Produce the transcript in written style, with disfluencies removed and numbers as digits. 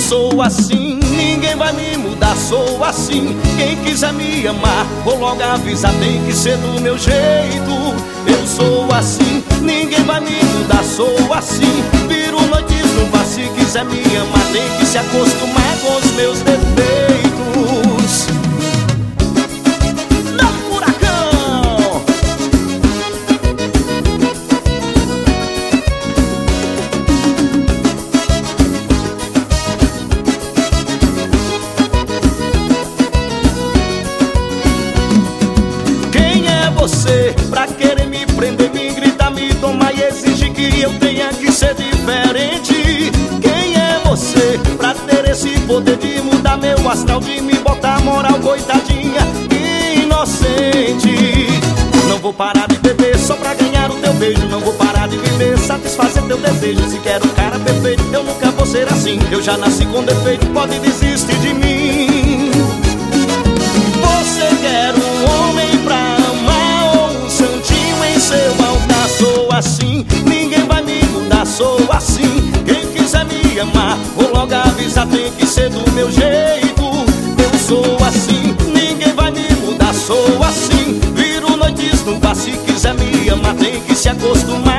sou assim, ninguém vai me mudar, sou assim. Quem quiser me amar, vou logo avisar, tem que ser do meu jeito. Eu sou assim, ninguém vai me mudar, sou assim. Viro noites no bar, se quiser me amar, tem que se acostumar com os meus defeitos. Não, furacão! Quem é você pra querer me prender, me gritar, me tomar e exigir que eu tenha que ser diferente? Quem é você pra ter esse poder de mudar meu astral, de me botar moral, coitadinha, inocente? Não vou parar de beber só pra ganhar o teu beijo, não vou parar de viver, satisfazer teu desejo. Se quero um cara perfeito, eu nunca vou ser assim. Eu já nasci com defeito, pode desistir de mim. Você quer um homem pra amar ou um santinho em seu altar? Sou assim, ninguém vai me mudar, sou assim. Quem quiser me amar, vou logo avisar, tem que ser do meu jeito. Eu sou assim, ninguém vai me mudar, sou assim. Viro noites no bar, se quiser me amar, tem que se acostumar